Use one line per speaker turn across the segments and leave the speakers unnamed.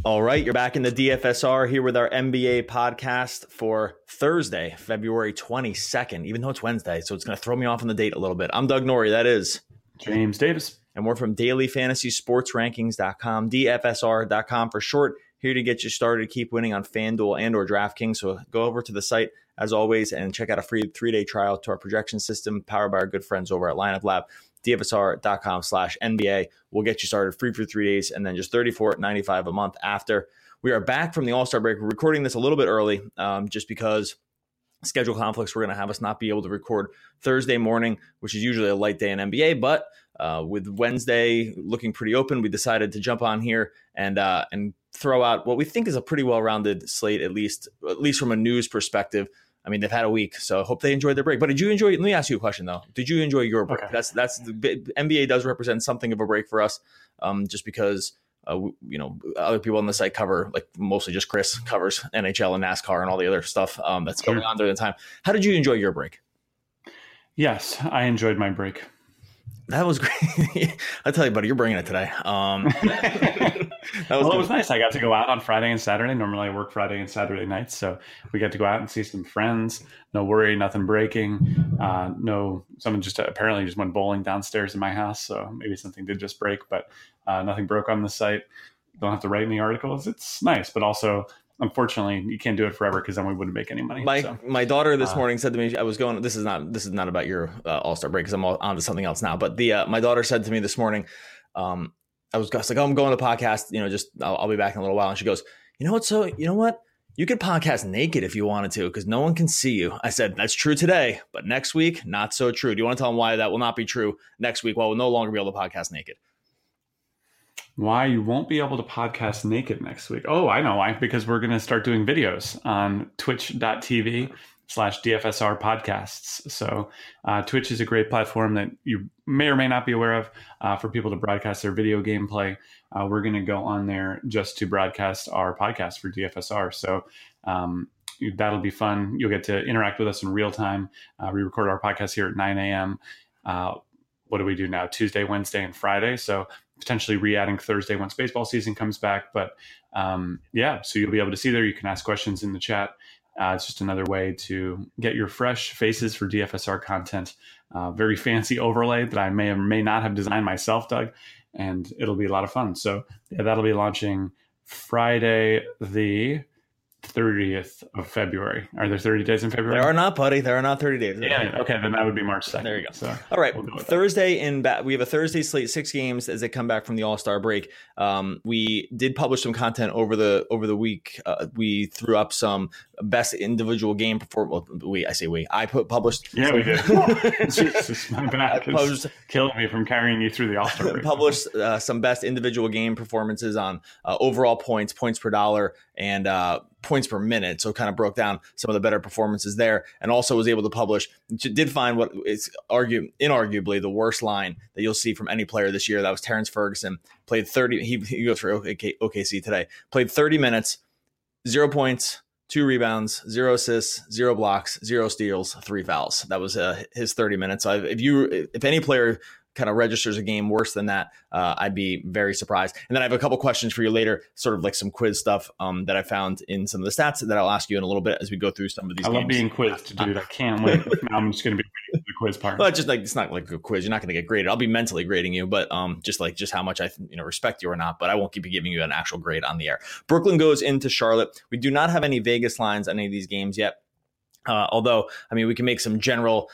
All right, you're back in the DFSR here with our NBA podcast for Thursday, February 22nd, even though it's Wednesday, so it's going to throw me off on the date a little bit. I'm Doug Norrie, that is
James Davis.
And we're from dailyfantasysportsrankings.com, DFSR.com for short, here to get you started, keep winning on FanDuel and or DraftKings. So go over to the site, as always, and check out a free 3-day trial to our projection system powered by our good friends over at Lineup Lab. DFSR.com/NBA will get you started free for 3 days and then just $34.95 a month after. We are back from the All-Star break. We're recording this a little bit early just because schedule conflicts were going to have us not be able to record Thursday morning, which is usually a light day in NBA. But with Wednesday looking pretty open, we decided to jump on here and throw out what we think is a pretty well-rounded slate, at least from a news perspective. I mean, they've had a week, so I hope they enjoyed their break. But did you enjoy? Let me ask you a question though. Did you enjoy your break? Okay. That's the NBA does represent something of a break for us, just because other people on the site cover, like mostly just Chris covers NHL and NASCAR and all the other stuff that's going on during the time. How did you enjoy your break?
Yes, I enjoyed my break.
That was great. I tell you, buddy, you're bringing it today.
It was nice. I got to go out on Friday and Saturday. Normally I work Friday and Saturday nights. So we got to go out and see some friends. No worry, nothing breaking. Someone just apparently just went bowling downstairs in my house. So maybe something did just break, but nothing broke on the site. Don't have to write any articles. It's nice, but also unfortunately, you can't do it forever because then we wouldn't make any money.
My daughter this morning said to me, I was going, this is not about your All-Star break because I'm on to something else now. But my daughter said to me this morning, I was like, I'm going to the podcast, I'll be back in a little while. And she goes, you know what? You could podcast naked if you wanted to because no one can see you. I said, that's true today, but next week, not so true. Do you want to tell them why that will not be true next week? Well, we'll no longer be able to podcast naked.
Why you won't be able to podcast naked next week? Oh, I know why. Because we're going to start doing videos on twitch.tv/DFSR podcasts. So Twitch is a great platform that you may or may not be aware of for people to broadcast their video gameplay. We're going to go on there just to broadcast our podcast for DFSR. So that'll be fun. You'll get to interact with us in real time. We record our podcast here at 9 a.m. What do we do now? Tuesday, Wednesday, and Friday. So potentially re-adding Thursday once baseball season comes back. But so you'll be able to see there. You can ask questions in the chat. It's just another way to get your fresh faces for DFSR content. Very fancy overlay that I may or may not have designed myself, Doug, and it'll be a lot of fun. So that'll be launching Friday the 30th of February. Are there 30 days in February?
There are not, buddy. There are not 30 days.
Yeah. Okay. Then that would be March 2nd.
There you go.
So
all right. We'll Thursday we have a Thursday slate, 6 games as they come back from the All-Star break. We did publish some content over the week. We threw up some best individual game performance. I published.
Yeah, we did. Jesus, my back is killing me from carrying you through the All-Star break.
Published some best individual game performances on overall points per dollar, and points per minute. So kind of broke down some of the better performances there, and also was able to publish, did find what is inarguably the worst line that you'll see from any player this year. That was Terrence Ferguson. Played 30. He goes for OKC today. Played 30 minutes, 0 points, 2 rebounds, 0 assists, 0 blocks, 0 steals, 3 fouls. That was his 30 minutes. So if any player kind of registers a game worse than that, I'd be very surprised. And then I have a couple questions for you later, sort of like some quiz stuff that I found in some of the stats that I'll ask you in a little bit as we go through some of these games.
I love being quizzed, dude. I can't wait. Now I'm just going to be waiting for the quiz part.
Well, it's not like a quiz. You're not going to get graded. I'll be mentally grading you, but just how much I respect you or not. But I won't keep giving you an actual grade on the air. Brooklyn goes into Charlotte. We do not have any Vegas lines on any of these games yet. Although, I mean, we can make some general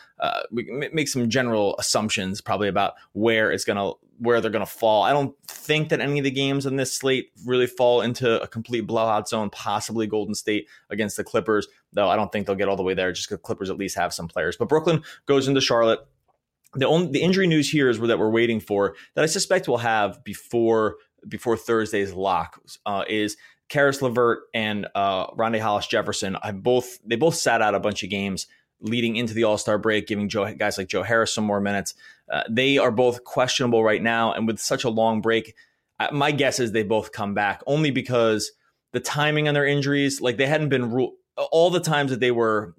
assumptions probably about where they're gonna fall. I don't think that any of the games on this slate really fall into a complete blowout zone. Possibly Golden State against the Clippers, though I don't think they'll get all the way there. Just because Clippers at least have some players. But Brooklyn goes into Charlotte. The injury news here is that we're waiting for, that I suspect we'll have before Thursday's lock, is Karis LeVert and Rondae Hollis-Jefferson. They both sat out a bunch of games leading into the All-Star break, giving guys like Joe Harris some more minutes. They are both questionable right now, and with such a long break, my guess is they both come back, only because the timing on their injuries, like they hadn't been ruled. All the times that they were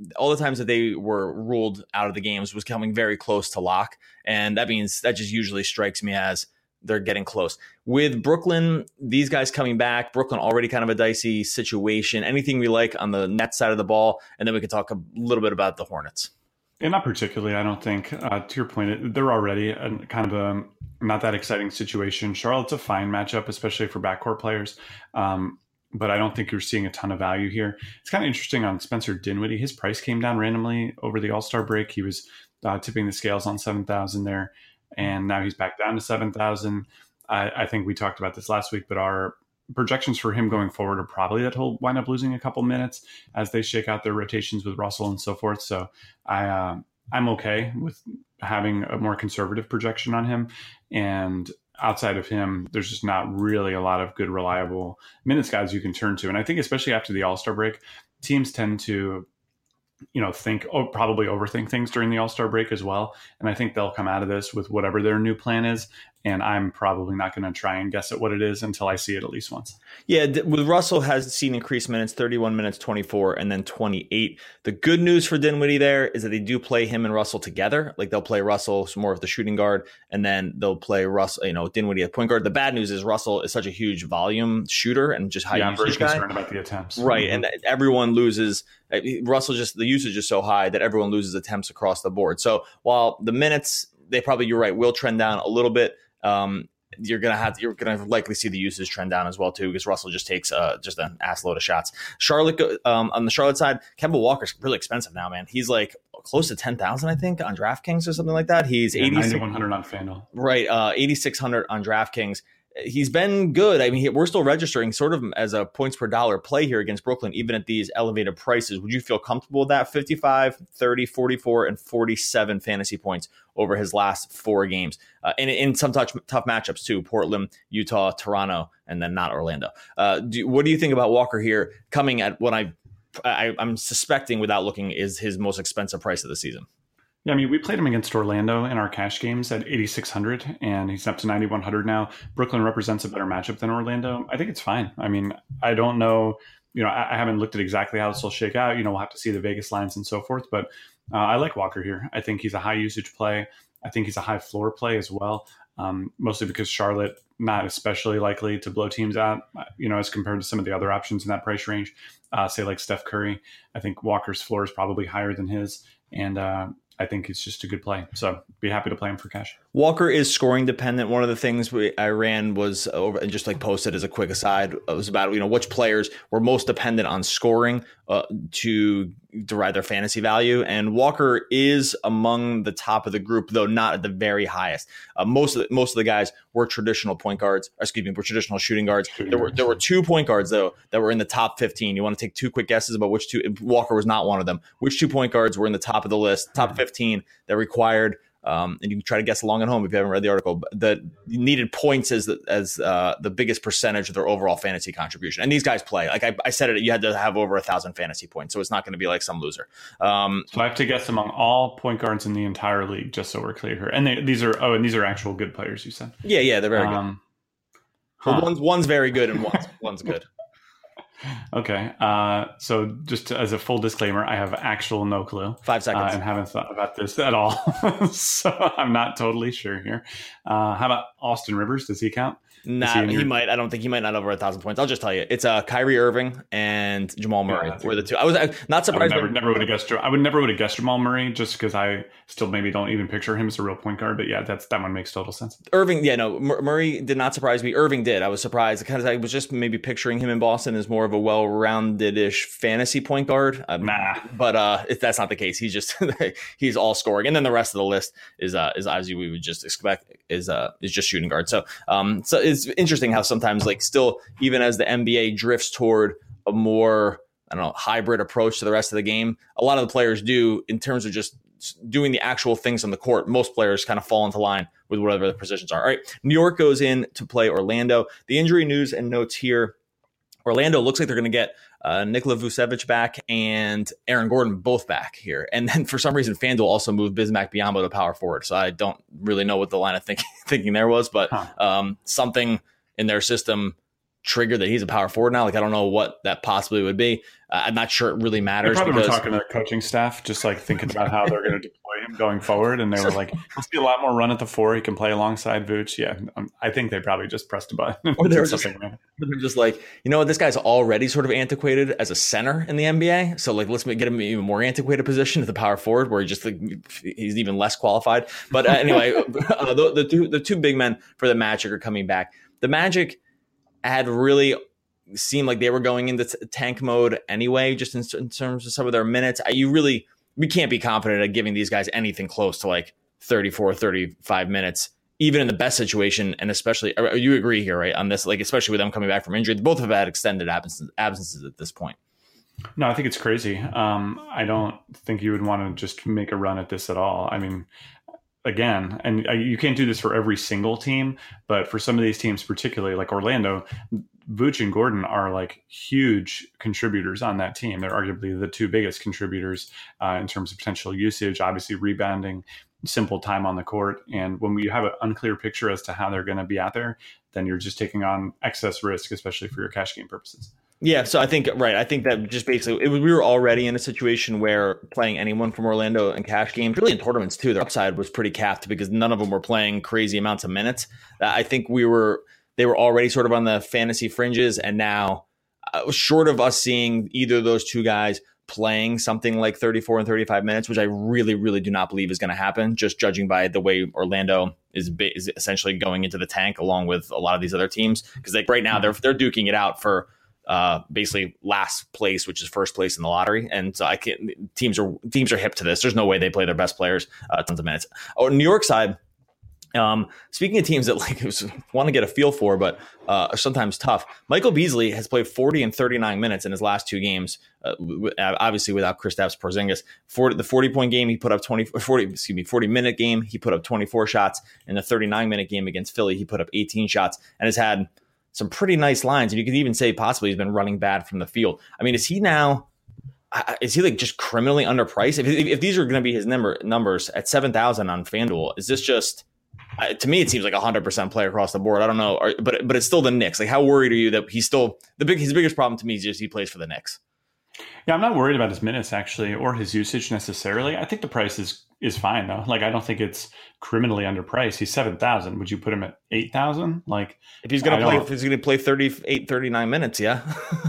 ruled out of the games was coming very close to lock, and that just usually strikes me as they're getting close. With Brooklyn, these guys coming back, Brooklyn already kind of a dicey situation. Anything we like on the net side of the ball, and then we can talk a little bit about the Hornets.
And not particularly, I don't think. To your point, they're already kind of a not that exciting situation. Charlotte's a fine matchup, especially for backcourt players. But I don't think you're seeing a ton of value here. It's kind of interesting on Spencer Dinwiddie. His price came down randomly over the All-Star break. He was tipping the scales on 7,000 there, and now he's back down to 7,000. I think we talked about this last week, but our projections for him going forward are probably that he'll wind up losing a couple minutes as they shake out their rotations with Russell and so forth. So I'm okay with having a more conservative projection on him. And outside of him, there's just not really a lot of good, reliable minutes guys you can turn to. And I think especially after the All-Star break, teams tend to probably overthink things during the All-Star break as well. And I think they'll come out of this with whatever their new plan is. And I'm probably not going to try and guess at what it is until I see it at least once.
Yeah, with Russell has seen increased minutes, 31 minutes, 24, and then 28. The good news for Dinwiddie there is that they do play him and Russell together. Like they'll play Russell some more of the shooting guard, and then they'll play Russell, Dinwiddie at point guard. The bad news is Russell is such a huge volume shooter and just high usage guy.
Concerned about the attempts.
Right, and everyone loses. Russell the usage is so high that everyone loses attempts across the board. So while the minutes, you're right, will trend down a little bit. You're gonna likely see the usage trend down as well too, because Russell just takes just an ass load of shots. Charlotte on the Charlotte side, Kemba Walker's really expensive now, man. He's like close to 10,000, I think, on DraftKings or something like that. He's
8,100 on FanDuel.
Right, 8,600 on DraftKings. He's been good. I mean, we're still registering sort of as a points per dollar play here against Brooklyn, even at these elevated prices. Would you feel comfortable with that? 55, 30, 44, and 47 fantasy points over his last 4 games. And in some tough matchups too, Portland, Utah, Toronto, and then not Orlando. What do you think about Walker here coming at what I'm suspecting without looking is his most expensive price of the season?
Yeah, I mean, we played him against Orlando in our cash games at 8,600, and he's up to 9,100 now. Brooklyn represents a better matchup than Orlando. I think it's fine. I mean, I don't know. I haven't looked at exactly how this will shake out. We'll have to see the Vegas lines and so forth. But I like Walker here. I think he's a high usage play. I think he's a high floor play as well, mostly because Charlotte not especially likely to blow teams out, as compared to some of the other options in that price range, say like Steph Curry. I think Walker's floor is probably higher than his. And I think it's just a good play. So be happy to play him for cash.
Walker is scoring dependent. One of the things I ran was over and just like posted as a quick aside, it was about, which players were most dependent on scoring to derive their fantasy value. And Walker is among the top of the group, though not at the very highest. Most of the guys were traditional point guards, were traditional shooting guards. There were 2 point guards though that were in the top 15. You want to take 2 quick guesses about which 2? Walker was not one of them. Which 2 point guards were in the top of the list, top 15 that required? And you can try to guess along at home if you haven't read the article. The needed points as the biggest percentage of their overall fantasy contribution. And these guys play. Like I said it, you had to have over 1,000 fantasy points, so it's not going to be like some loser.
So I have to guess among all point guards in the entire league, just so we're clear here. And these are actual good players, you said?
Yeah, they're very good. Well, one's very good and one's good.
Okay. So just as a full disclaimer, I have actual no clue.
5 seconds.
And haven't thought about this at all. So I'm not totally sure here. How about Austin Rivers? Does he count?
Nah, he might. I don't think he might not over 1,000 points. I'll just tell you, it's Kyrie Irving and Jamal Murray were the 2. I was not surprised.
I would never would have guessed Jamal Murray just because I still maybe don't even picture him as a real point guard. But yeah, that one makes total sense.
Irving, Murray did not surprise me. Irving did. I was surprised because I was just maybe picturing him in Boston as more of a well-rounded-ish fantasy point guard. But that's not the case. He's just he's all scoring, and then the rest of the list is as we would just expect is just shooting guard. So it's interesting how sometimes still even as the NBA drifts toward a more hybrid approach to the rest of the game, a lot of the players do in terms of just doing the actual things on the court. Most players kind of fall into line with whatever the positions are. All right, New York goes in to play Orlando. The injury news and notes here. Orlando looks like they're going to get Nikola Vucevic back and Aaron Gordon both back here. And then for some reason, FanDuel also moved Bismack Biyombo to power forward. So I don't really know what the line of thinking there was, but something in their system triggered that he's a power forward now. I don't know what that possibly would be. I'm not sure it really matters.
They probably were talking to their coaching staff, just thinking about how they're going to deploy play him going forward, and they were like, "Let's see a lot more run at the 4. He can play alongside Vooch." Yeah, I think they probably just pressed a button.
Or they're just like, this guy's already sort of antiquated as a center in the NBA. So like, let's get him an even more antiquated position at the power forward, where he's even less qualified. But anyway, the two big men for the Magic are coming back. The Magic had really seemed like they were going into tank mode anyway, just in terms of some of their minutes. We can't be confident at giving these guys anything close to like 34, 35 minutes, even in the best situation. And especially, you agree here, right, on this, like, especially with them coming back from injury, both have had extended absences at this point.
No, I think it's crazy. I don't think you would want to just make a run at this at all. I mean, again, and you can't do this for every single team, but for some of these teams, particularly like Orlando, Vooch and Gordon are like huge contributors on that team. They're arguably the two biggest contributors in terms of potential usage, obviously rebounding, simple time on the court. And when you have an unclear picture as to how they're going to be out there, then you're just taking on excess risk, especially for your cash game purposes.
Yeah, so I think that just basically we were already in a situation where playing anyone from Orlando in cash games, really in tournaments too, their upside was pretty capped because none of them were playing crazy amounts of minutes. I think they were already sort of on the fantasy fringes, and now short of us seeing either of those two guys playing something like 34 and 35 minutes, which I really, really do not believe is going to happen, just judging by the way Orlando is essentially going into the tank along with a lot of these other teams, because like right now they're duking it out for basically last place, which is first place in the lottery. And so teams are hip to this. There's no way they play their best players tons of minutes. New York side, speaking of teams that like want to get a feel for, but are sometimes tough. Michael Beasley has played 40 and 39 minutes in his last two games, obviously without Kristaps Porzingis. For the 40-point game, he put up 40-minute game, he put up 24 shots. In the 39-minute game against Philly, he put up 18 shots and has had some pretty nice lines. And you could even say possibly he's been running bad from the field. I mean, is he like just criminally underpriced? If these are going to be his numbers at 7,000 on FanDuel, is this just, to me, it seems like 100% play across the board. I don't know, but it's still the Knicks. Like, how worried are you that he's still his biggest problem to me is just he plays for the Knicks?
Yeah, I'm not worried about his minutes actually, or his usage necessarily. I think the price is fine though. Like, I don't think it's criminally underpriced. He's 7,000. Would you put him at 8,000? Like,
if he's going to play 38, 39 minutes, yeah,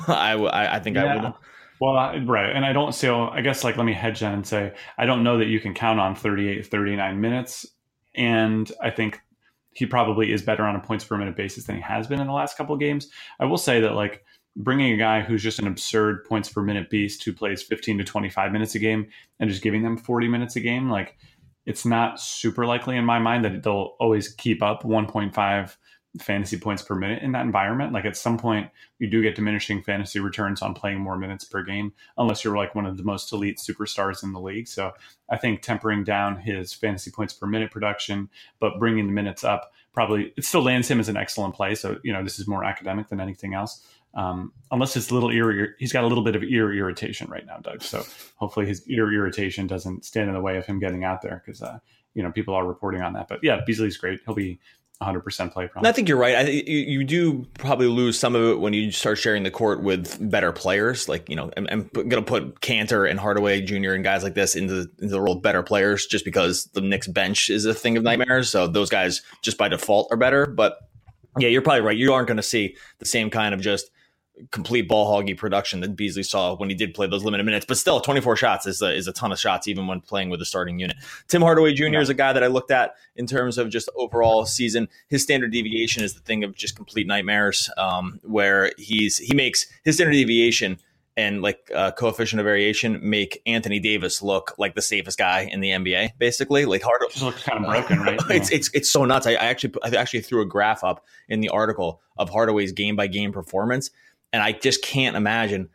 I think I would.
Well, right. And I don't so I guess like let me hedge on and say I don't know that you can count on 38, 39 minutes. And I think he probably is better on a points per minute basis than he has been in the last couple of games. I will say that like bringing a guy who's just an absurd points per minute beast who plays 15 to 25 minutes a game and just giving them 40 minutes a game, like it's not super likely in my mind that they'll always keep up 1.5 fantasy points per minute in that environment. Like at some point you do get diminishing fantasy returns on playing more minutes per game, unless you're like one of the most elite superstars in the league. So I think tempering down his fantasy points per minute production, but bringing the minutes up, probably it still lands him as an excellent play. So, this is more academic than anything else. Unless it's he's got a little bit of ear irritation right now, Doug. So hopefully his ear irritation doesn't stand in the way of him getting out there because, people are reporting on that. But yeah, Beasley's great. He'll be 100% play problem.
I think you're right. I think you do probably lose some of it when you start sharing the court with better players. Like, I'm going to put Cantor and Hardaway Jr. and guys like this into the role of better players just because the Knicks bench is a thing of nightmares. So those guys just by default are better. But yeah, you're probably right. You aren't going to see the same kind of just complete ball hoggy production that Beasley saw when he did play those limited minutes, but still 24 shots is a ton of shots even when playing with the starting unit. Tim Hardaway Jr. is a guy that I looked at in terms of just overall season. His standard deviation is the thing of just complete nightmares, where he makes his standard deviation and like coefficient of variation make Anthony Davis look like the safest guy in the NBA, basically. Like Hardaway
just looks kind of broken, right?
It's so nuts. I actually threw a graph up in the article of Hardaway's game by game performance. And I just can't imagine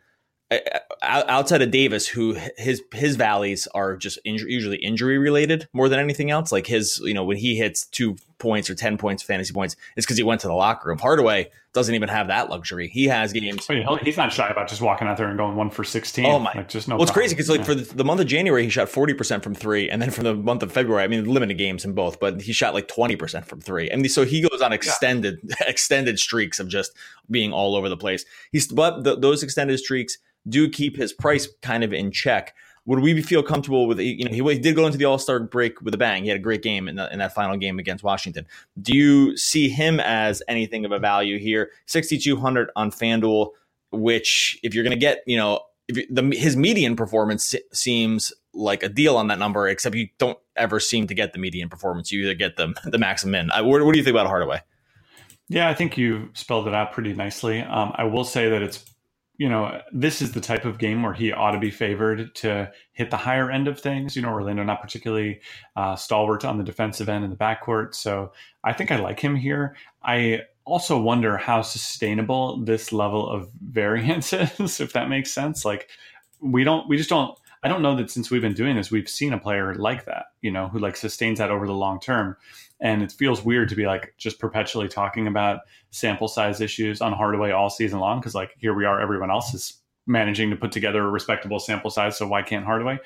outside of Davis, who his valleys are just usually injury related more than anything else. Like his, when he hits 2 points or 10 points, fantasy points, it's because he went to the locker room. Hardaway doesn't even have that luxury. He has games.
He's not shy about just walking out there and going 1 for 16.
Oh my!
Like, just no.
Well, it's crazy because for the month of January he shot 40% from three, and then for the month of February, I mean limited games in both, but he shot like 20% from three. And so he goes on extended streaks of just being all over the place. Those extended streaks do keep his price kind of in check. would we feel comfortable with, he did go into the All-Star break with a bang. He had a great game in that final game against Washington. Do you see him as anything of a value here? 6,200 on FanDuel, which if you're going to get, his median performance seems like a deal on that number, except you don't ever seem to get the median performance. You either get the max and min. What do you think about Hardaway?
Yeah, I think you spelled it out pretty nicely. I will say that it's, this is the type of game where he ought to be favored to hit the higher end of things. Orlando not particularly stalwart on the defensive end in the backcourt. So I think I like him here. I also wonder how sustainable this level of variance is, if that makes sense. Like I don't know that since we've been doing this, we've seen a player like that, who like sustains that over the long term. And it feels weird to be like just perpetually talking about sample size issues on Hardaway all season long. Cause like here we are, everyone else is managing to put together a respectable sample size. So why can't Hardaway?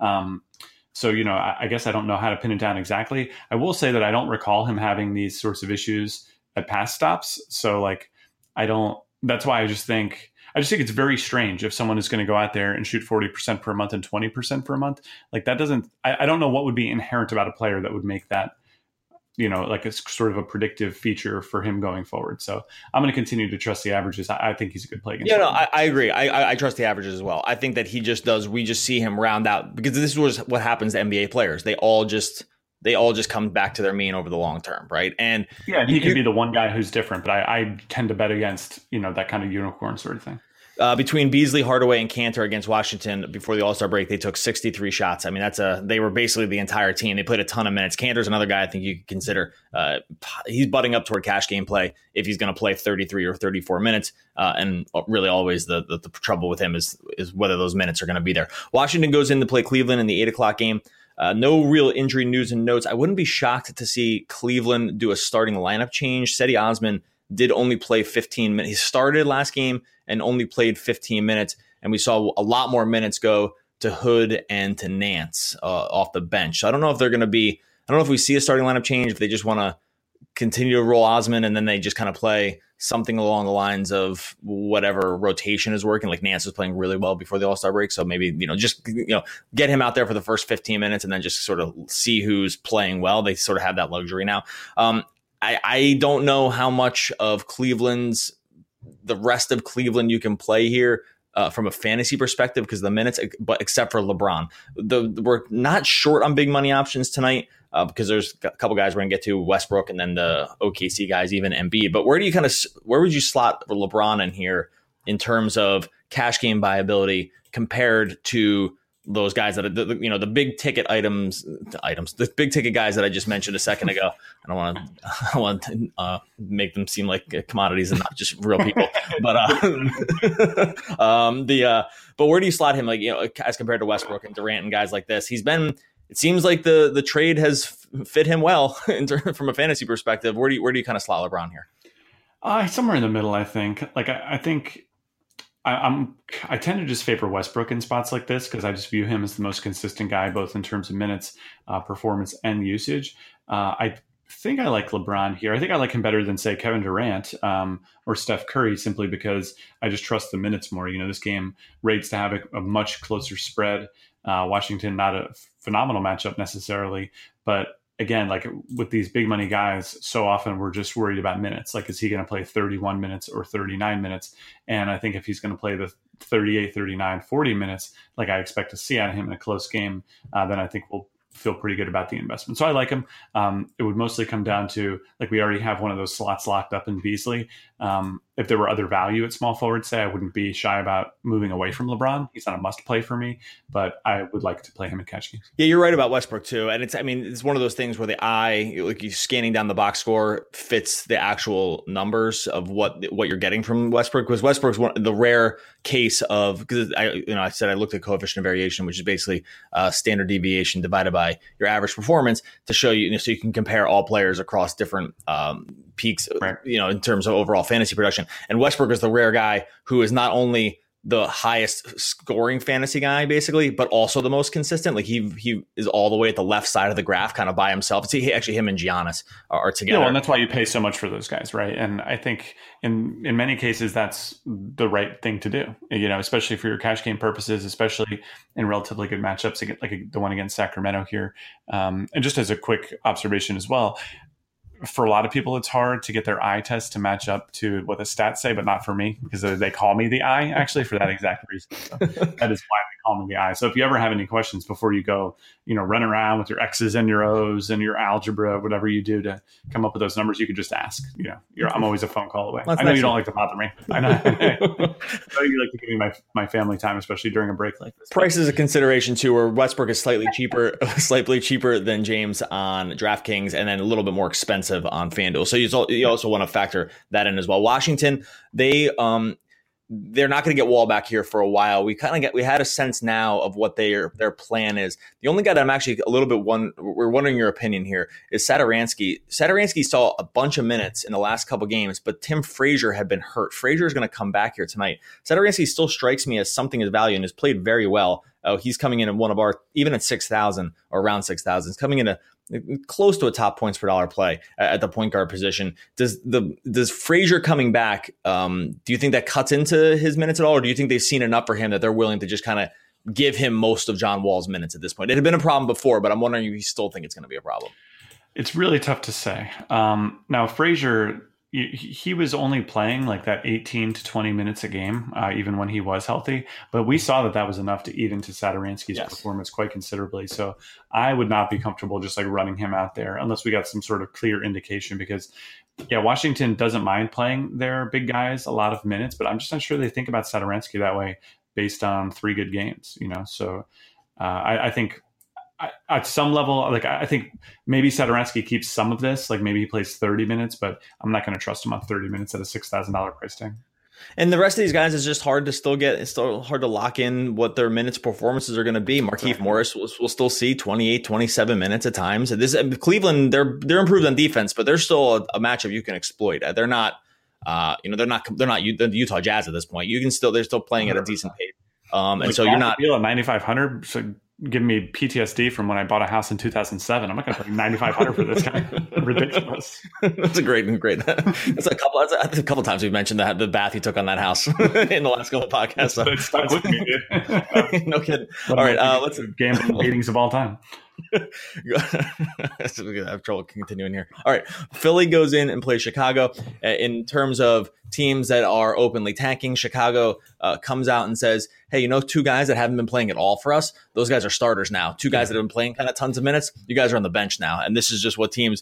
So, I guess I don't know how to pin it down exactly. I will say that I don't recall him having these sorts of issues at pass stops. So like, that's why I just think it's very strange if someone is going to go out there and shoot 40% per month and 20% per month. Like that I don't know what would be inherent about a player that would make that, like it's sort of a predictive feature for him going forward. So I'm going to continue to trust the averages. I think he's a good play against.
Yeah, no, I agree. I trust the averages as well. I think that he just does. We just see him round out, because this was what happens to NBA players. They all just come back to their mean over the long term, right? And
yeah, he could be the one guy who's different, but I tend to bet against that kind of unicorn sort of thing.
Between Beasley, Hardaway, and Cantor against Washington before the All-Star break, they took 63 shots. I mean, they were basically the entire team. They played a ton of minutes. Cantor's another guy I think you could consider. He's butting up toward cash game play if he's going to play 33 or 34 minutes. And really always the trouble with him is whether those minutes are going to be there. Washington goes in to play Cleveland in the 8 o'clock game. No real injury news and notes. I wouldn't be shocked to see Cleveland do a starting lineup change. Cedi Osman did only play 15 minutes. He started last game and only played 15 minutes. And we saw a lot more minutes go to Hood and to Nance off the bench. So I don't know if we see a starting lineup change, if they just want to continue to roll Osman and then they just kind of play something along the lines of whatever rotation is working. Like Nance was playing really well before the All-Star break. So maybe, just get him out there for the first 15 minutes and then just sort of see who's playing well. They sort of have that luxury now. I don't know how much of the rest of Cleveland you can play here from a fantasy perspective because the minutes, but except for LeBron. We're not short on big money options tonight because there's a couple guys we're going to get to, Westbrook and then the OKC guys, even Embiid. But where would you slot LeBron in here in terms of cash game viability compared to those guys that are the big ticket the big ticket guys that I just mentioned a second ago? I don't want to make them seem like commodities and not just real people. But but where do you slot him, as compared to Westbrook and Durant and guys like this? It seems like the trade has fit him well from a fantasy perspective. Where do you kind of slot LeBron here?
Somewhere in the middle, I think. I think I tend to just favor Westbrook in spots like this because I just view him as the most consistent guy, both in terms of minutes, performance, and usage. I think I like LeBron here. I think I like him better than, say, Kevin Durant or Steph Curry, simply because I just trust the minutes more. This game rates to have a much closer spread. Washington, not a phenomenal matchup necessarily, but again, like with these big money guys, so often we're just worried about minutes. Like, is he going to play 31 minutes or 39 minutes? And I think if he's going to play the 38, 39, 40 minutes, like I expect to see out of him in a close game, then I think we'll feel pretty good about the investment. So I like him. It would mostly come down to, like, we already have one of those slots locked up in Beasley. If there were other value at small forward, say, I wouldn't be shy about moving away from LeBron. He's not a must play for me, but I would like to play him in cash games.
Yeah, you're right about Westbrook too. And it's one of those things where the eye, like you scanning down the box score, fits the actual numbers of what you're getting from Westbrook. Because Westbrook's the rare case of, because I said I looked at coefficient of variation, which is basically standard deviation divided by your average performance to show you, so you can compare all players across different peaks, right, in terms of overall fantasy production. And Westbrook is the rare guy who is not only the highest scoring fantasy guy, basically, but also the most consistent. Like he is all the way at the left side of the graph, kind of by himself. It's actually him and Giannis are together.
Yeah, well, and that's why you pay so much for those guys, right? And I think in many cases that's the right thing to do. Especially for your cash game purposes, especially in relatively good matchups, like the one against Sacramento here. And just as a quick observation as well, for a lot of people, it's hard to get their eye test to match up to what the stats say, but not for me, because they call me the eye, actually, for that exact reason. So that is why they call me the eye. So if you ever have any questions before you go, run around with your X's and your O's and your algebra, whatever you do to come up with those numbers, you could just ask. I'm always a phone call away. I know you don't like to bother me. I know you like to give me my family time, especially during a break like this.
Price is a consideration too, where Westbrook is slightly cheaper than James on DraftKings, and then a little bit more expensive on FanDuel. So you also want to factor that in as well. Washington, they're not going to get Wall back here for a while. We had a sense now of what their plan is. The only guy that I'm actually a little bit we're wondering your opinion here is Satoransky. Satoransky saw a bunch of minutes in the last couple games, but Tim Frazier had been hurt. Frazier is going to come back here tonight. Satoransky still strikes me as something of value and has played very well. He's coming in at one of our, even at 6,000 or around 6,000, he's coming in a close to a top points per dollar play at the point guard position. Does Frazier coming back, do you think that cuts into his minutes at all? Or do you think they've seen enough for him that they're willing to just kind of give him most of John Wall's minutes at this point? It had been a problem before, but I'm wondering if you still think it's going to be a problem.
It's really tough to say. Now, Frazier, he was only playing like that 18 to 20 minutes a game, even when he was healthy. But we saw that was enough to eat into Satoransky's performance quite considerably. So I would not be comfortable just like running him out there unless we got some sort of clear indication, because Washington doesn't mind playing their big guys a lot of minutes, but I'm just not sure they think about Satoransky that way based on 3 good games, So I think at some level, like I think maybe Satoransky keeps some of this, like maybe he plays 30 minutes, but I'm not going to trust him on 30 minutes at a $6,000 price tag.
And the rest of these guys is just hard to it's still hard to lock in what their minutes performances are going to be. Markieff Morris will still see 28, 27 minutes at times. Cleveland, they're improved on defense, but they're still a matchup you can exploit. They're not, they're not the Utah Jazz at this point. They're still playing at a decent pace. And so you're not
at 9,500. So giving me PTSD from when I bought a house in 2007. I'm not going to pay 9,500 for this guy. Ridiculous.
That's a great. That's a couple times we've mentioned that the bath you took on that house in the last couple of podcasts. So.
It stuck with me, dude.
No kidding. All right, let's
gambling meetings of all time.
I have trouble continuing here. All right, Philly goes in and plays Chicago. In terms of teams that are openly tanking, Chicago comes out and says, hey, 2 guys that haven't been playing at all for us, those guys are starters now. 2 guys that have been playing kind of tons of minutes, you guys are on the bench now. And this is just what teams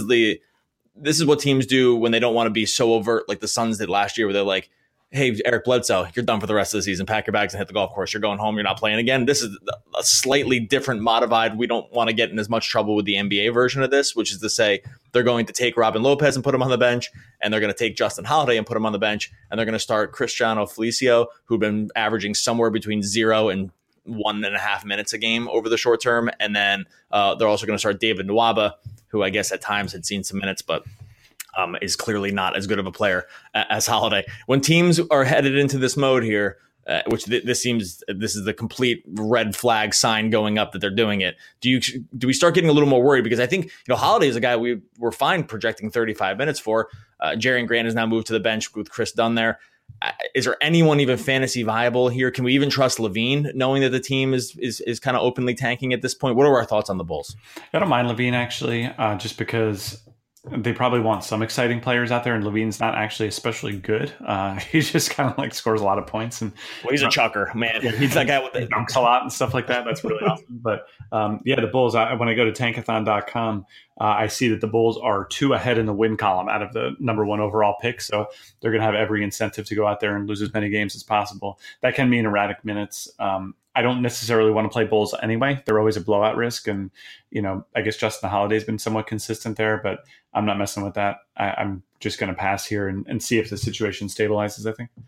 do when they don't want to be so overt, like the Suns did last year, where they're like, hey, Eric Bledsoe, you're done for the rest of the season. Pack your bags and hit the golf course. You're going home. You're not playing again. This is a slightly different, modified. We don't want to get in as much trouble with the NBA version of this, which is to say they're going to take Robin Lopez and put him on the bench, and they're going to take Justin Holiday and put him on the bench, and they're going to start Cristiano Felicio, who've been averaging somewhere between 0 and 1.5 minutes a game over the short term. And then they're also going to start David Nwaba, who I guess at times had seen some minutes, but is clearly not as good of a player as Holiday. When teams are headed into this mode here, which this is the complete red flag sign going up that they're doing it. Do we start getting a little more worried? Because I think Holiday is a guy we were fine projecting 35 minutes for. Jerry Grant has now moved to the bench with Chris Dunn there. Is there anyone even fantasy viable here? Can we even trust LaVine, knowing that the team is kind of openly tanking at this point? What are our thoughts on the Bulls?
I don't mind LaVine actually, just because they probably want some exciting players out there, and LaVine's not actually especially good. He just kind of like scores a lot of points, and
he's a chucker, man.
Yeah,
he's that guy with the
dunks a lot and stuff like that. That's really awesome. But the Bulls. When I go to tankathon.com, I see that the Bulls are 2 ahead in the win column out of the number 1 overall pick. So they're going to have every incentive to go out there and lose as many games as possible. That can mean erratic minutes. I don't necessarily want to play Bulls anyway. They're always a blowout risk. And, I guess Justin Holiday's been somewhat consistent there, but I'm not messing with that. I'm just going to pass here and see if the situation stabilizes, I think.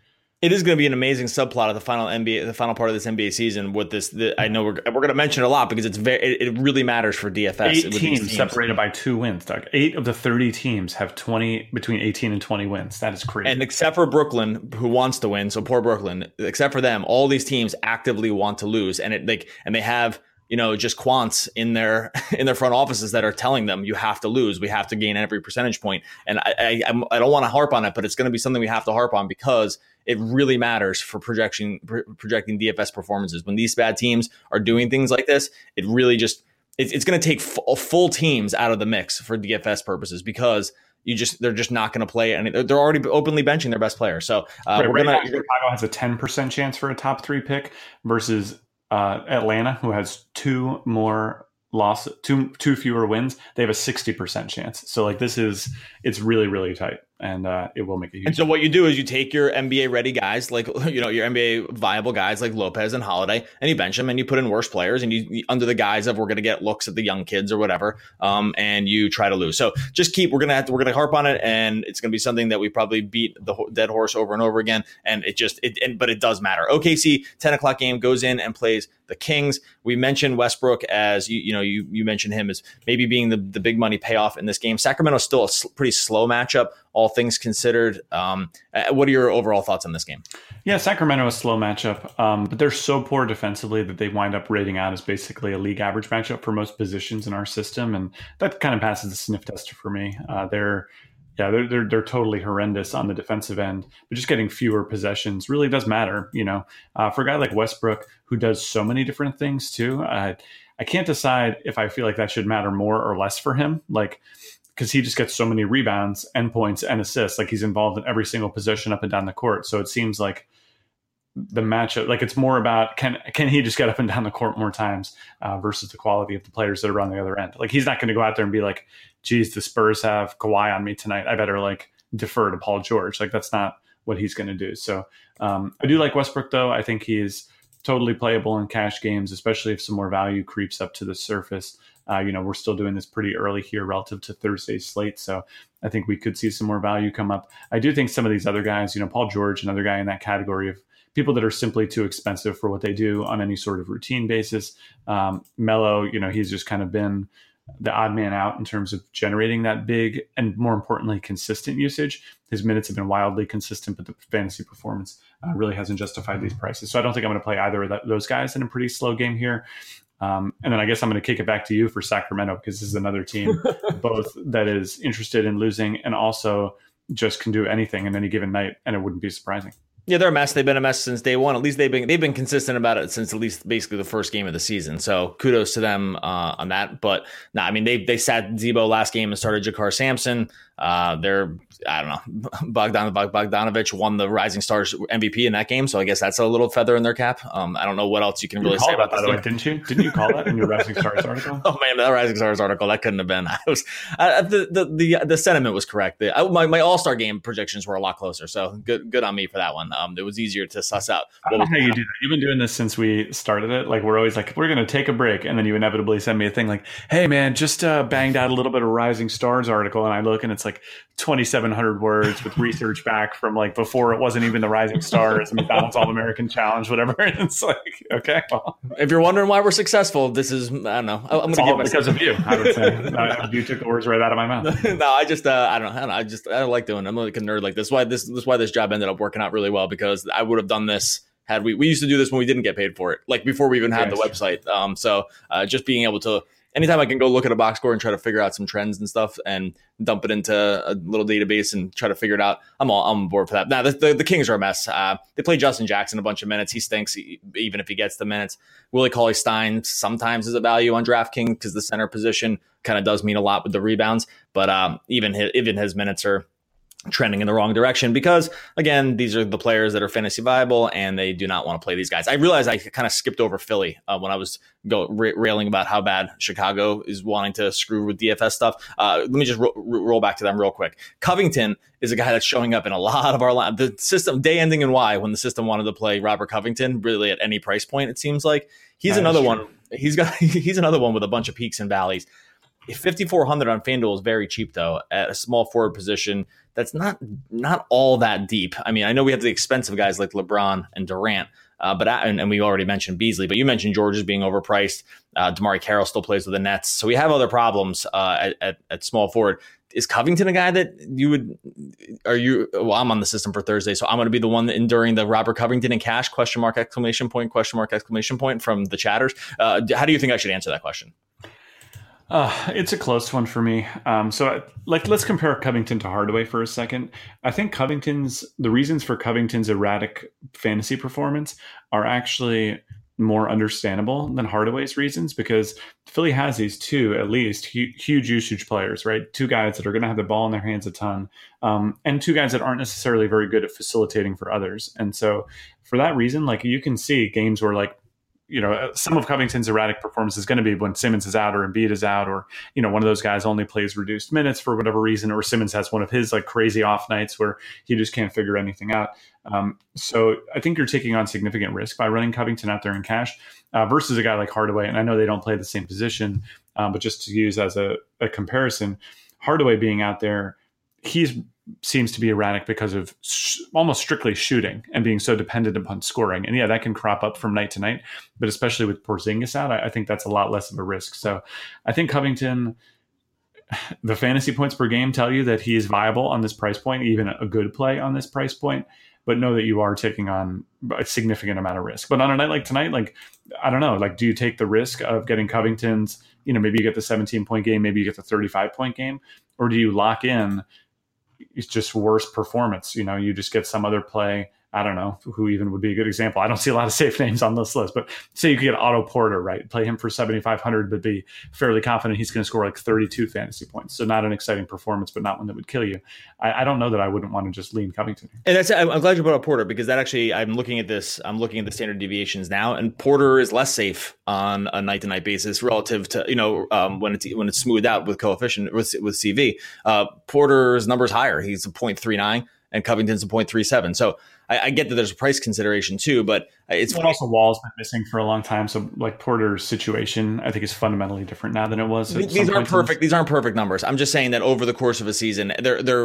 It is going to be an amazing subplot of the final part of this NBA season. With this, I know we're going to mention it a lot because it really matters for DFS.
8 teams separated by 2 wins, Doug. 8 of the 30 teams have between 18 and 20 wins. That is crazy.
And except for Brooklyn, who wants to win, so poor Brooklyn. Except for them, all these teams actively want to lose, and they have just quants in their front offices that are telling them you have to lose. We have to gain every percentage point. And I don't want to harp on it, but it's going to be something we have to harp on because it really matters for projecting DFS performances. When these bad teams are doing things like this, it really it's going to take full teams out of the mix for DFS purposes because they're just not going to play, and they're already openly benching their best player. So
Chicago has a 10% chance for a top 3 pick versus Atlanta, who has 2 fewer wins. They have a 60% chance. So it's really, really tight, and it will make a huge.
And so what you do is you take your NBA ready guys, like your NBA viable guys like Lopez and Holiday, and you bench them and you put in worse players, and you under the guise of we're going to get looks at the young kids or whatever, and you try to lose. So just we're going to harp on it, and it's going to be something that we probably beat the dead horse over and over again, and but it does matter. OKC 10:00 game goes in and plays the Kings. We mentioned Westbrook as you mentioned him as maybe being the big money payoff in this game. Sacramento's still a pretty slow matchup, all things considered. What are your overall thoughts on this game?
Yeah, Sacramento is a slow matchup, but they're so poor defensively that they wind up rating out as basically a league average matchup for most positions in our system, and that kind of passes the sniff test for me. They're totally horrendous on the defensive end, but just getting fewer possessions really does matter. For a guy like Westbrook who does so many different things too, I can't decide if I feel like that should matter more or less for him. Because he just gets so many rebounds, endpoints, and assists. He's involved in every single possession up and down the court. So it seems like the matchup, it's more about can he just get up and down the court more times versus the quality of the players that are on the other end. He's not going to go out there and be like, geez, the Spurs have Kawhi on me tonight. I better defer to Paul George. That's not what he's going to do. So I do like Westbrook, though. I think he's totally playable in cash games, especially if some more value creeps up to the surface. We're still doing this pretty early here relative to Thursday's slate. So I think we could see some more value come up. I do think some of these other guys, Paul George, another guy in that category of people that are simply too expensive for what they do on any sort of routine basis. Melo, he's just kind of been the odd man out in terms of generating that big and, more importantly, consistent usage. His minutes have been wildly consistent, but the fantasy performance really hasn't justified these prices. So I don't think I'm going to play either of those guys in a pretty slow game here. And then I guess I'm going to kick it back to you for Sacramento, because this is another team both that is interested in losing and also just can do anything in any given night, and it wouldn't be surprising.
Yeah, they're a mess. They've been a mess since day one. At least they've been consistent about it since at least basically the first game of the season. So kudos to them on that. But they sat Zebo last game and started Jakar Sampson. Bogdanovich won the Rising Stars MVP in that game, so I guess that's a little feather in their cap. I don't know what else you can really say about that.
Didn't you? Didn't you call that in your Rising Stars article?
Oh man, that Rising Stars article, that couldn't have been. The sentiment was correct. My All-Star game projections were a lot closer, so good on me for that one. It was easier to suss out.
I don't know how you do that. You've been doing this since we started it. We're always we're going to take a break, and then you inevitably send me a thing hey man, just banged out a little bit of Rising Stars article, and I look and it's 2,700 words with research back from before it wasn't even the Rising Stars, McDonald's All-American Challenge, whatever. It's okay. Well,
if you're wondering why we're successful, this is, I don't know. I'm going to give
because of you, I would say. You took the words right out of my mouth.
No, I just, I don't know. I like doing it. I'm like a nerd like this. This is why this job ended up working out really well, because I would have done this had we used to do this when we didn't get paid for it, before we even had the website. So just being able to, anytime I can go look at a box score and try to figure out some trends and stuff and dump it into a little database and try to figure it out, I'm on board for that. Now, the Kings are a mess. They play Justin Jackson a bunch of minutes. He stinks even if he gets the minutes. Willie Cauley-Stein sometimes is a value on DraftKings because the center position kind of does mean a lot with the rebounds. But even his minutes are trending in the wrong direction because, again, these are the players that are fantasy viable and they do not want to play these guys. I realized I kind of skipped over Philly when I was railing about how bad Chicago is wanting to screw with DFS stuff. Let me just roll back to them real quick. Covington is a guy that's showing up in a lot of our line. The system, day ending in Y, when the system wanted to play Robert Covington really at any price point, it seems like. He's another one. He's another one with a bunch of peaks and valleys. 5,400 on FanDuel is very cheap though at a small forward position. That's not all that deep. I mean, I know we have the expensive guys like LeBron and Durant, and we already mentioned Beasley, but you mentioned George as being overpriced. DeMarre Carroll still plays with the Nets, so we have other problems at small forward. Is Covington a guy that you would? Well, I'm on the system for Thursday, so I'm going to be the one enduring the Robert Covington in cash ? Exclamation point! Exclamation point! From the chatters. How do you think I should answer that question?
It's a close one for me. Let's compare Covington to Hardaway for a second. I think the reasons for Covington's erratic fantasy performance are actually more understandable than Hardaway's reasons, because Philly has these two, at least, huge usage players, right? Two guys that are going to have the ball in their hands a ton, and two guys that aren't necessarily very good at facilitating for others. And so for that reason, like, you can see games where, like, some of Covington's erratic performance is going to be when Simmons is out or Embiid is out, or, one of those guys only plays reduced minutes for whatever reason, or Simmons has one of his like crazy off nights where he just can't figure anything out. So I think you're taking on significant risk by running Covington out there in cash versus a guy like Hardaway. And I know they don't play the same position, but just to use as a comparison, Hardaway being out there, seems to be erratic because of almost strictly shooting and being so dependent upon scoring. And yeah, that can crop up from night to night, but especially with Porzingis out, I think that's a lot less of a risk. So I think Covington, the fantasy points per game tell you that he is viable on this price point, even a good play on this price point, but know that you are taking on a significant amount of risk. But on a night like tonight, like, I don't know, like, do you take the risk of getting Covington's, maybe you get the 17-point game, maybe you get the 35-point game, or do you lock in it's just worse performance? You just get some other play. I don't know who even would be a good example. I don't see a lot of safe names on this list, but say you could get Otto Porter, right? Play him for 7,500, but be fairly confident he's going to score like 32 fantasy points. So not an exciting performance, but not one that would kill you. I don't know that I wouldn't want to just lean Covington.
And I'm glad you brought up Porter, because that actually, I'm looking at the standard deviations now, and Porter is less safe on a night to night basis relative to, when it's smoothed out with coefficient with CV. Porter's number is higher. He's a 0.39 and Covington's a 0.37. So I get that there's a price consideration too, but it's
also Wall's been missing for a long time. So like Porter's situation, I think, is fundamentally different now than it was.
These aren't perfect. These aren't perfect numbers. I'm just saying that over the course of a season,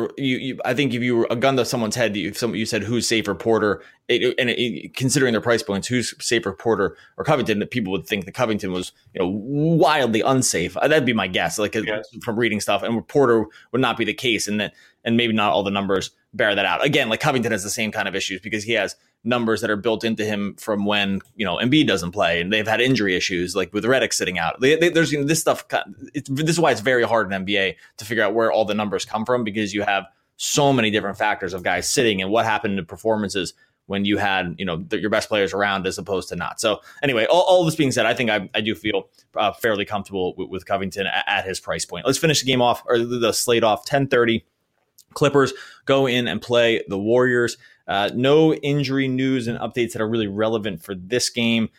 I think if you were a gun to someone's head, you said who's safer, Porter, considering their price points, who's safer, Porter or Covington, that people would think that Covington was, wildly unsafe. That'd be my guess, from reading stuff, and Porter would not be the case, and maybe not all the numbers bear that out. Again, like Covington has the same kind of issues because he has numbers that are built into him from when, Embiid doesn't play, and they've had injury issues like with Redick sitting out. There's this stuff. This is why it's very hard in NBA to figure out where all the numbers come from, because you have so many different factors of guys sitting and what happened to performances when you had, your best players around as opposed to not. So anyway, all this being said, I think I do feel fairly comfortable with Covington at his price point. Let's finish the game off, or the slate off. 10:30. Clippers go in and play the Warriors. No injury news and updates that are really relevant for this game.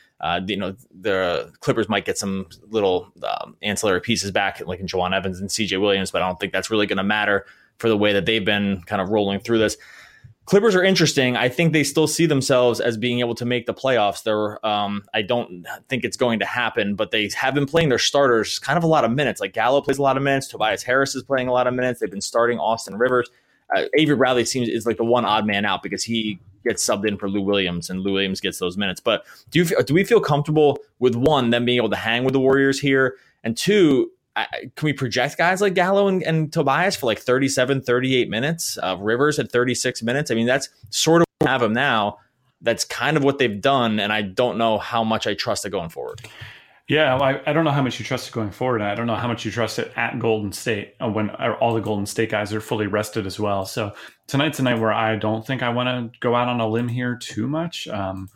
The Clippers might get some little ancillary pieces back, like in Jawan Evans and CJ Williams, but I don't think that's really going to matter for the way that they've been kind of rolling through this. Clippers are interesting. I think they still see themselves as being able to make the playoffs. I don't think it's going to happen, but they have been playing their starters kind of a lot of minutes. Like Gallo plays a lot of minutes. Tobias Harris is playing a lot of minutes. They've been starting Austin Rivers. Avery Bradley is like the one odd man out because he gets subbed in for Lou Williams, and Lou Williams gets those minutes. But do we feel comfortable with, one, them being able to hang with the Warriors here, and two, can we project guys like Gallo and Tobias for like 37, 38 minutes? Rivers at 36 minutes. I mean, that's sort of what we have them now. That's kind of what they've done, and I don't know how much I trust it going forward.
Yeah, well, I don't know how much you trust it going forward. I don't know how much you trust it at Golden State when all the Golden State guys are fully rested as well. So tonight's a night where I don't think I want to go out on a limb here too much.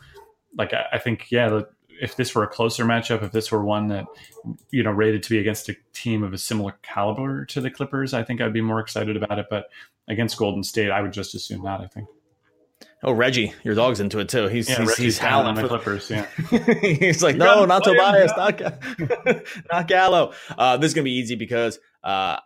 I think, if this were a closer matchup, if this were one that, rated to be against a team of a similar caliber to the Clippers, I think I'd be more excited about it. But against Golden State, I would just assume not, I think.
Oh, Reggie, your dog's into it too. He's howling
for the Clippers. Yeah,
he's like, no, not Tobias, not Gallo. This is gonna be easy because I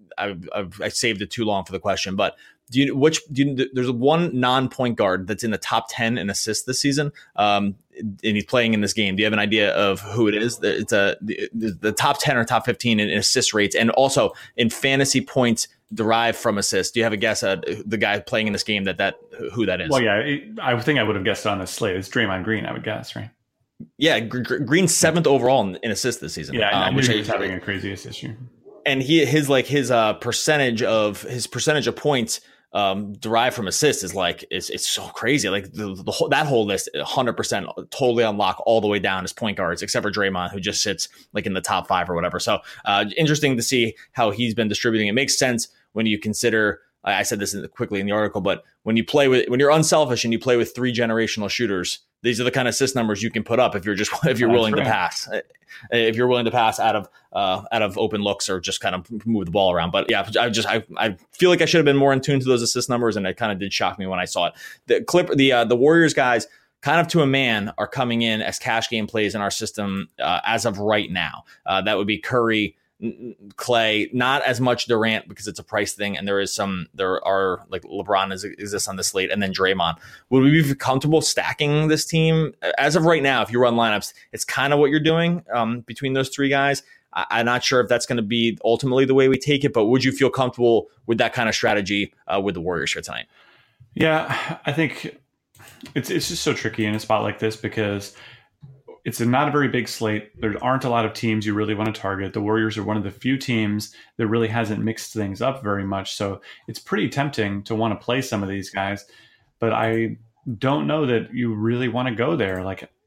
saved it too long for the question. But there's one non-point guard that's in the top 10 in assists this season. and he's playing in this game, do you have an idea of who it is? It's the top 10 or top 15 in assist rates, and also in fantasy points derived from assists. Do you have a guess at the guy playing in this game who that is?
Well, yeah, I think I would have guessed on this slate. It's Draymond Green, I would guess, right?
Yeah, Green's 7th overall in assists this season.
Yeah, I knew he was having a crazy assist year.
And his percentage of points derived from assists is it's so crazy. Like that whole list, 100% totally unlock all the way down as point guards, except for Draymond, who just sits like in the top 5 or whatever. So interesting to see how he's been distributing. It makes sense when you consider. I said this quickly in the article, but when you're unselfish and you play with 3 generational shooters, these are the kind of assist numbers you can put up if you're willing to pass. If you're willing to pass out of open looks or just kind of move the ball around. But yeah, I feel like I should have been more in tune to those assist numbers, and it kind of did shock me when I saw it. The Warriors guys, kind of to a man, are coming in as cash game plays in our system as of right now. That would be Curry, Clay, not as much Durant because it's a price thing, and there are like LeBron exists on this slate, and then Draymond. Would we be comfortable stacking this team as of right now? If you run lineups, it's kind of what you're doing between those 3 guys. I'm not sure if that's going to be ultimately the way we take it, but would you feel comfortable with that kind of strategy with the Warriors here tonight?
Yeah, I think it's just so tricky in a spot like this because it's not a very big slate. There aren't a lot of teams you really want to target. The Warriors are one of the few teams that really hasn't mixed things up very much. So it's pretty tempting to want to play some of these guys, but I don't know that you really want to go there.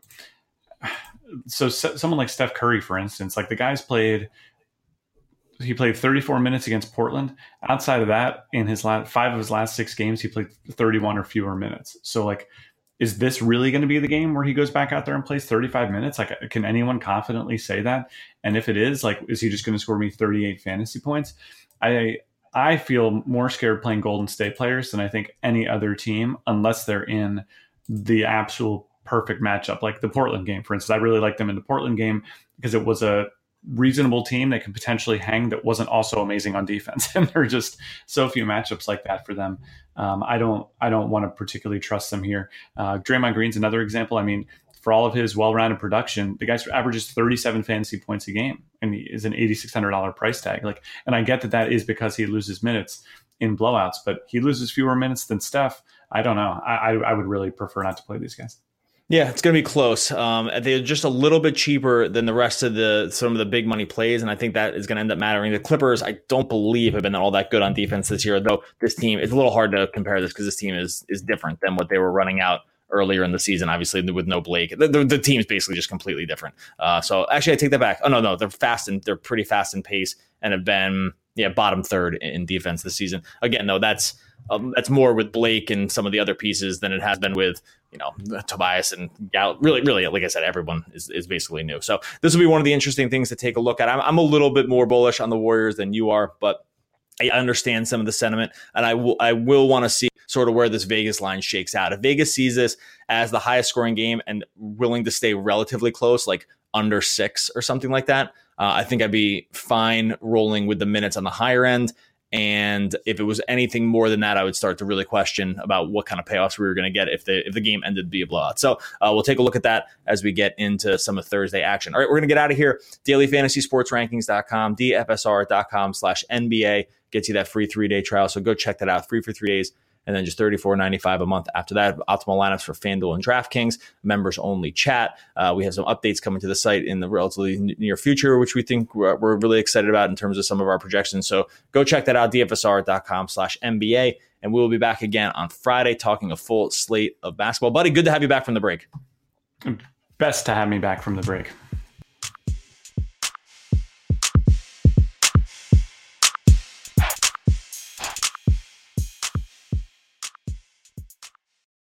So someone like Steph Curry, for instance, like the guy's played 34 minutes against Portland. Outside of that, in his 5 of his last 6 games, he played 31 or fewer minutes. So is this really going to be the game where he goes back out there and plays 35 minutes? Can anyone confidently say that? And if it is, is he just going to score me 38 fantasy points? I feel more scared playing Golden State players than I think any other team, unless they're in the absolute perfect matchup, like the Portland game, for instance. I really liked them in the Portland game because it was a reasonable team that could potentially hang that wasn't also amazing on defense. And there are just so few matchups like that for them. I don't want to particularly trust them here. Draymond Green's another example. I mean, for all of his well-rounded production, the guy averages 37 fantasy points a game, and he is an $8,600 price tag. And I get that is because he loses minutes in blowouts, but he loses fewer minutes than Steph. I don't know. I would really prefer not to play these guys.
Yeah, it's going to be close. They're just a little bit cheaper than the rest of some of the big money plays, and I think that is going to end up mattering. The Clippers, I don't believe, have been all that good on defense this year, though this team, it's a little hard to compare this because this team is different than what they were running out earlier in the season, obviously, with no Blake. The team's basically just completely different. So actually, I take that back. Oh, no, they're pretty fast in pace and have been bottom 3rd in defense this season. Again, though, that's more with Blake and some of the other pieces than it has been with Tobias and Gal. Really, like I said, everyone is basically new. So this will be one of the interesting things to take a look at. I'm a little bit more bullish on the Warriors than you are, but I understand some of the sentiment, and I will want to see sort of where this Vegas line shakes out. If Vegas sees this as the highest scoring game and willing to stay relatively close, like under 6 or something like that, I think I'd be fine rolling with the minutes on the higher end. And if it was anything more than that, I would start to really question about what kind of payoffs we were going to get if the game ended to be a blowout. So we'll take a look at that as we get into some of Thursday action. All right, we're going to get out of here. DailyFantasySportsRankings.com, DFSR.com/NBA gets you that free 3-day trial. So go check that out. Free for 3 days. And then just $34.95 a month after that. Optimal lineups for FanDuel and DraftKings. Members only chat. We have some updates coming to the site in the relatively near future, which we think we're really excited about in terms of some of our projections. So go check that out, DFSR.com/NBA. And we will be back again on Friday talking a full slate of basketball. Buddy, good to have you back from the break.
Best to have me back from the break.